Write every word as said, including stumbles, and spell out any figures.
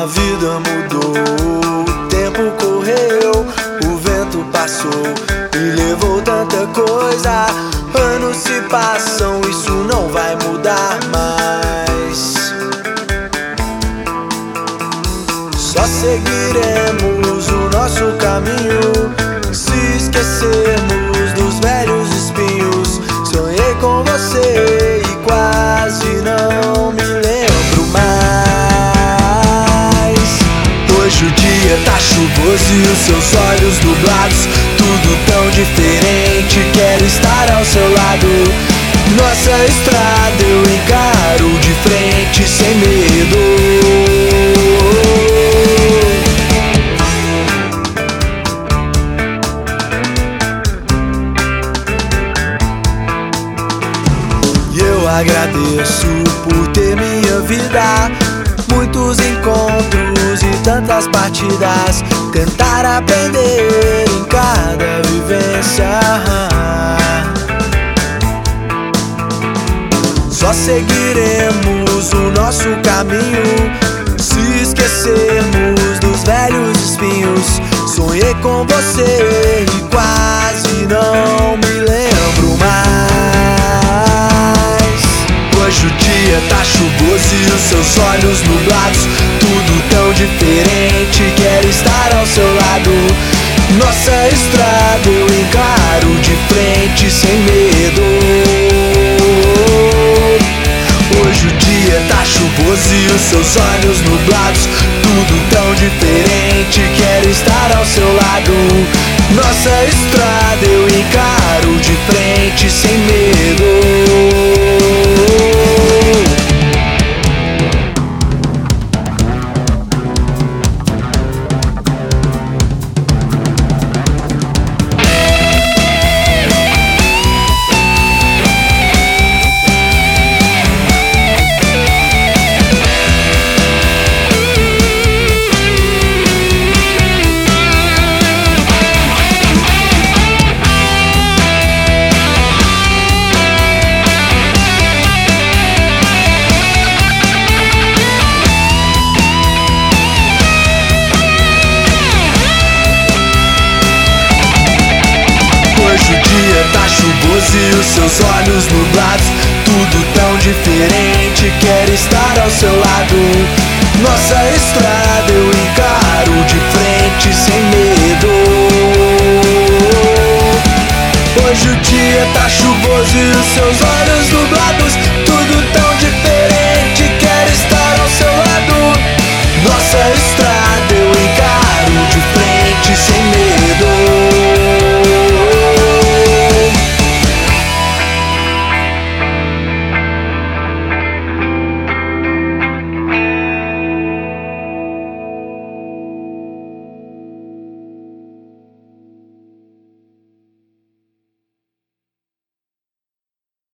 vida mudou, o tempo correu, o vento passou e levou tanta coisa. Anos se passam, isso não vai mudar mais. Só seguiremos o nosso caminho, se esquecermos dos velhos espinhos. Sonhei com você e quase não me lembro mais. Hoje o dia tá chuvoso e os seus olhos nublados, tudo tão diferente, quero estar ao seu lado. Nossa estrada eu encaro de frente sem medo. Agradeço por ter minha vida, muitos encontros e tantas partidas, tentar aprender em cada vivência. Só seguiremos o nosso caminho, se esquecermos dos velhos espinhos. Sonhei com você e quase não me lembro mais. Hoje o dia tá chuvoso e os seus olhos nublados, tudo tão diferente, quero estar ao seu lado. Nossa estrada eu encaro de frente sem medo. Hoje o dia tá chuvoso e os seus olhos nublados, tudo tão diferente, quero estar ao seu lado. Nossa estrada eu encaro de frente sem medo. Tá chuvoso e os seus olhos nublados, tudo tão diferente, quero estar ao seu lado. Nossa estrada eu encaro de frente sem medo. Hoje o dia tá chuvoso e os seus olhos nublados,